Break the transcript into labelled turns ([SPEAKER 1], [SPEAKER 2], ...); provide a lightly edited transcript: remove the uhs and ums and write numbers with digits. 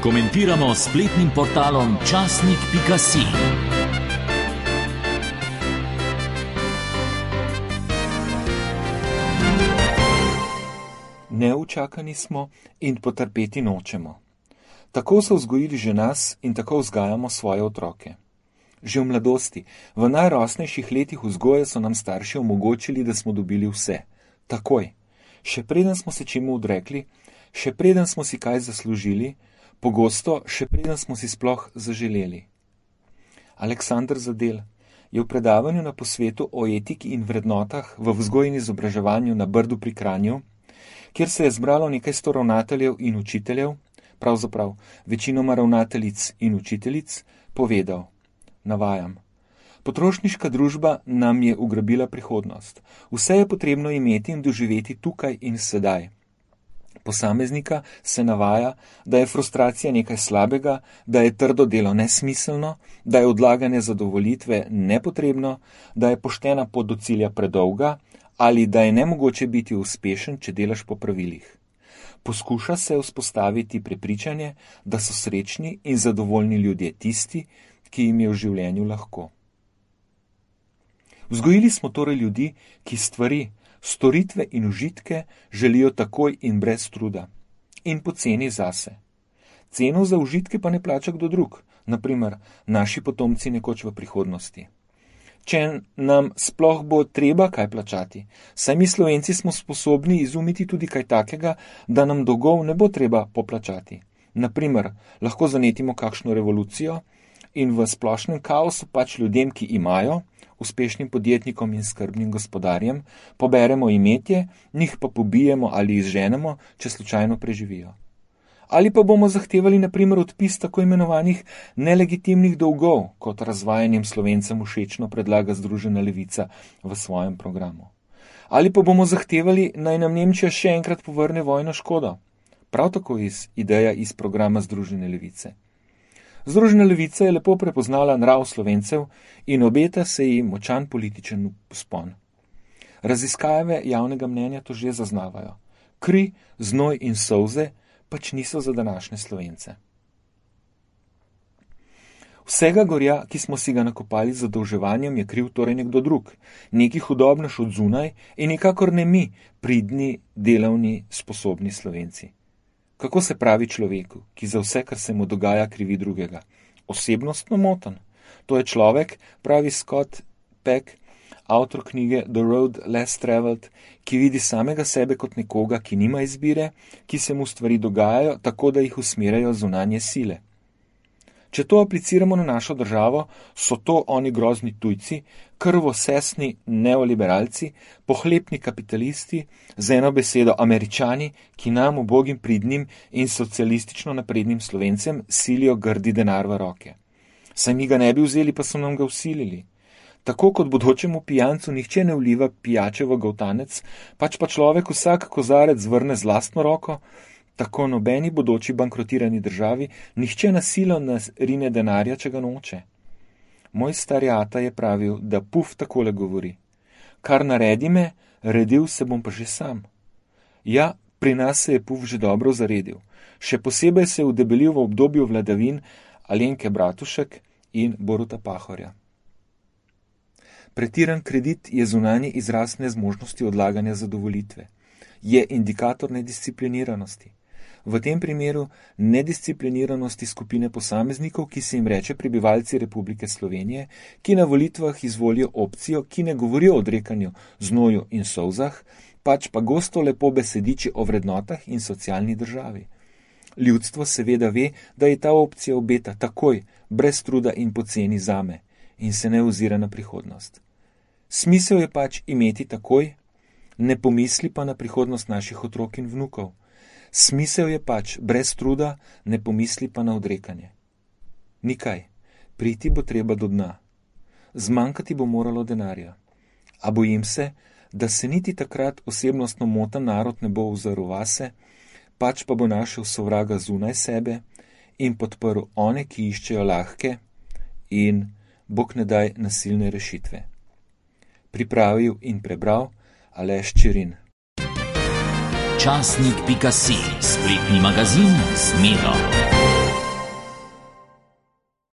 [SPEAKER 1] Komentiramo s spletnim portalom časnik.si.
[SPEAKER 2] Neučakani smo in potrpeti nočemo. Tako so vzgojili že nas in tako vzgajamo svoje otroke. Že v mladosti, v najrosnejših letih vzgoje so nam starši omogočili, da smo dobili vse. Takoj. Še preden smo se čemu odrekli, še preden smo si kaj zaslužili, pogosto še preden smo si sploh zaželeli. Aleksander Zadel je v predavanju na posvetu o etiki in vrednotah v vzgoji in izobraževanju na Brdu pri Kranju, kjer se je zbralo nekaj sto ravnateljev in učiteljev, pravzaprav večinoma ravnateljic in učiteljic, povedal, navajam, potrošniška družba nam je ugrabila prihodnost. Vse je potrebno imeti in doživeti tukaj in sedaj. Posameznika se navaja, da je frustracija nekaj slabega, da je trdo delo nesmiselno, da je odlaganje zadovoljitve nepotrebno, da je poštena pot do cilja predolga ali da je nemogoče biti uspešen, če delaš po pravilih. Poskuša se vzpostaviti prepričanje, da so srečni in zadovoljni ljudje tisti, ki jim je v življenju lahko. Vzgojili smo torej ljudi, ki stvari, storitve in užitke želijo takoj in brez truda in poceni zase. Ceno za užitke pa ne plača kdo drug, naprimer naši potomci nekoč v prihodnosti. Če nam sploh bo treba kaj plačati, saj mi Slovenci smo sposobni izumiti tudi kaj takega, da nam dolgov ne bo treba poplačati. Naprimer, lahko zanetimo kakšno revolucijo in v splošnem kaosu pač ljudem, ki imajo, uspešnim podjetnikom in skrbnim gospodarjem, poberemo imetje, njih pa pobijemo ali izženemo, če slučajno preživijo. Ali pa bomo zahtevali naprimer odpis tako imenovanih nelegitimnih dolgov, kot razvajenim Slovencem všečno predlaga Združena levica v svojem programu. Ali pa bomo zahtevali, naj nam Nemčija še enkrat povrne vojno škodo, prav tako ideja iz programa Združene levice. Združena levica je lepo prepoznala nrav Slovencev in obeta se ji močan političen vzpon. Raziskave javnega mnenja to že zaznavajo. Kri, znoj in solze pač niso za današnje Slovence. Vsega gorja, ki smo si ga nakopali z zadolževanjem, je kriv torej nekdo drug, neki hudobnež od zunaj in nikakor ne mi, pridni, delavni, sposobni Slovenci. Kako se pravi človeku, ki za vse, kar se mu dogaja, krivi drugega? Osebnostno moten. To je človek, pravi Scott Peck, avtor knjige The Road Less Traveled, ki vidi samega sebe kot nekoga, ki nima izbire, ki se mu stvari dogajajo, tako da jih usmerjajo zunanje sile. Če to apliciramo na našo državo, so to oni grozni tujci, krvosesni neoliberalci, pohlepni kapitalisti, z eno besedo Američani, ki nam, ubogim pridnim in socialistično naprednim Slovencem, silijo grdi denar v roke. Saj mi ga ne bi vzeli, pa so nam ga vsilili. Tako kot bodočemu pijancu nihče ne vliva pijače v goltanec, pač pa človek vsak kozarec vrne z lastno roko, tako nobeni bodoči bankrotirani državi nihče na silo rine denarja, če ga noče. Moj stari ata je pravil, da puf takole govori. Kar naredi me, redil se bom pa že sam. Ja, pri nas se je puf že dobro zaredil. Še posebej se je udebelil v obdobju vladavin Alenke Bratušek in Boruta Pahorja. Pretiran kredit je zunanji izraz nezmožnosti odlaganja zadovoljitve. Je indikator nediscipliniranosti. V tem primeru nediscipliniranosti skupine posameznikov, ki se jim reče prebivalci Republike Slovenije, ki na volitvah izvolijo opcijo, ki ne govori o odrekanju, znoju in solzah, pač pa gosto lepo besediči o vrednotah in socialni državi. Ljudstvo seveda ve, da je ta opcija obeta takoj, brez truda in poceni zame in se ne ozira na prihodnost. Smisel je pač imeti takoj, ne pomisli pa na prihodnost naših otrok in vnukov. Smisel je pač brez truda, ne pomisli pa na odrekanje. Nikaj, priti bo treba do dna. Zmanjkati bo moralo denarja. A bojim se, da se niti takrat osebnostno moten narod ne bo ozrl vase, pač pa bo našel sovraga zunaj sebe in podprl one, ki iščejo lahke in, Bog ne daj, nasilne rešitve. Pripravil in prebral Aleš Čirin.
[SPEAKER 1] Časnik.si, spletni magazin z Miro.